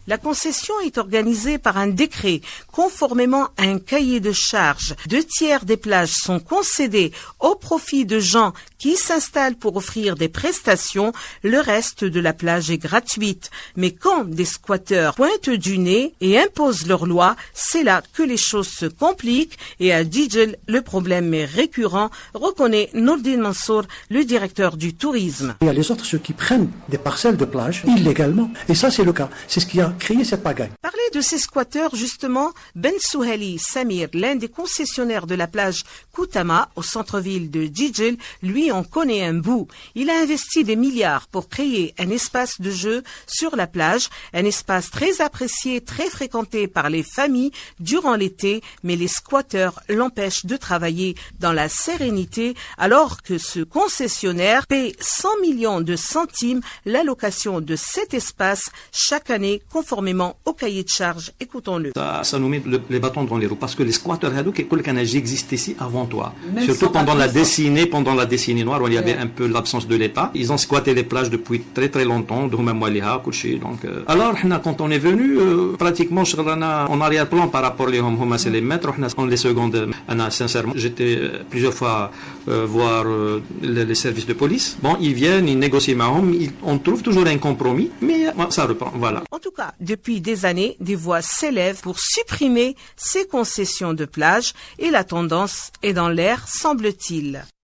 La concession est organisée par un décret conformément à un cahier de charges. 2/3 des plages sont concédées au profit de gens qui s'installent pour offrir des prestations. Le reste de la plage est gratuite. Mais quand des squatteurs pointent du nez et imposent leurs lois, c'est là que les choses se compliquent. Et à Jijel, le problème est récurrent, reconnaît Nourdine Mansour, le directeur du tourisme. Il y a les autres, ceux qui prennent des parcelles de plage illégalement. Et ça, c'est le cas. C'est ce qui a créé cette pagaille. Parler de ces squatteurs, justement, Ben Souheli Samir, l'un des concessionnaires de la plage Koutama, au centre-ville de Jijel, lui en connaît un bout. Il a investi des milliards pour créer un espace de jeu sur la plage, un espace très apprécié, très fréquenté par les familles durant l'été, mais les squatteurs l'empêchent de travailler dans la sérénité, alors que ce concessionnaire paie 100 millions de centimes l'allocation de cet espace chaque année, conformément au cahier de charges. Écoutons-le. Ça nous met les bâtons dans les roues, parce que les squatteurs existent ici avant toi. Surtout pendant la décennie noire, où il y avait un peu l'absence de l'État. Ils ont squatté les plages depuis très très longtemps. Donc, alors, quand on est venu, pratiquement, en arrière-plan par rapport à c'est les maîtres, on les secondes. Sincèrement, j'étais plusieurs fois voir les services de police. Bon, ils viennent, ils négocient, on trouve toujours un compromis, mais ça reprend, voilà. En tout cas, depuis des années, des voix s'élèvent pour supprimer ces concessions de plage et la tendance est dans l'air, semble-t-il.